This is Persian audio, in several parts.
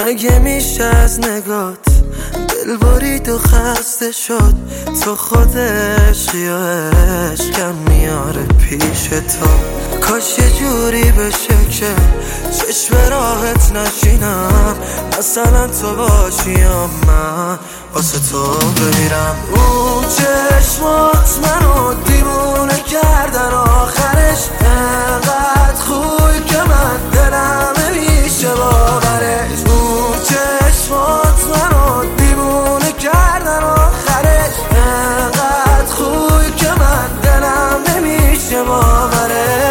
مگه میشه از نگات دل برید و خسته شد؟ تو خود عشقی و عشقم میاره پیش تو. کاش یه جوری بشه که چشم راحت نشینم، مثلا تو باشی یا من واسه تو بمیرم. اون چشمات منو دیوونه کردن، آخرش انقدر خوبی که من دلم نمیشه باورش. اون چشمات منو دیوونه کردن، آخرش انقدر خوبی که من دلم نمیشه باورش.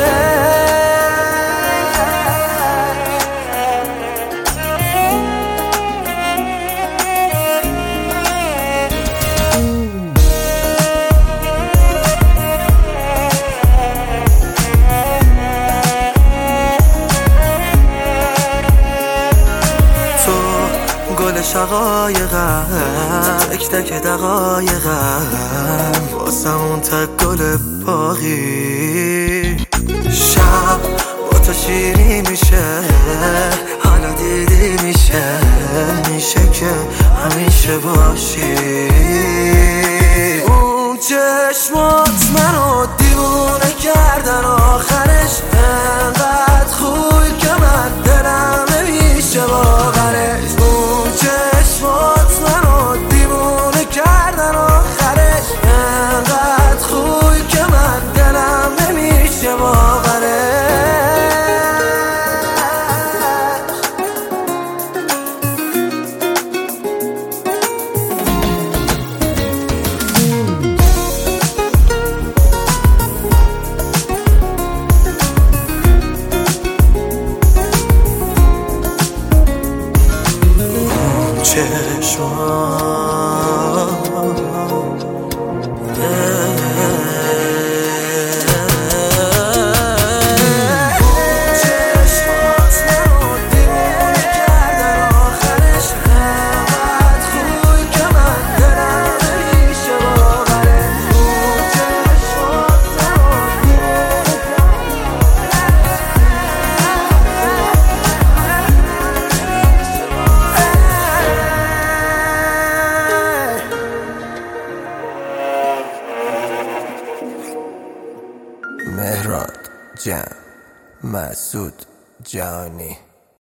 گل شقایقم، تک تک دقایقم، واسمون تک گل باقی. شب با تو شیری میشه، حالا دیدی میشه که همیشه باشی. اون چشمات منو دیوونه کردن، آخرش انقدر خوبی که من دلم نمیشه باورش. چشمات منو دیوونه کردن، آخرش انقدر خوبی که من دلم نمیشه باورش. مهراد جان مسعود جانی.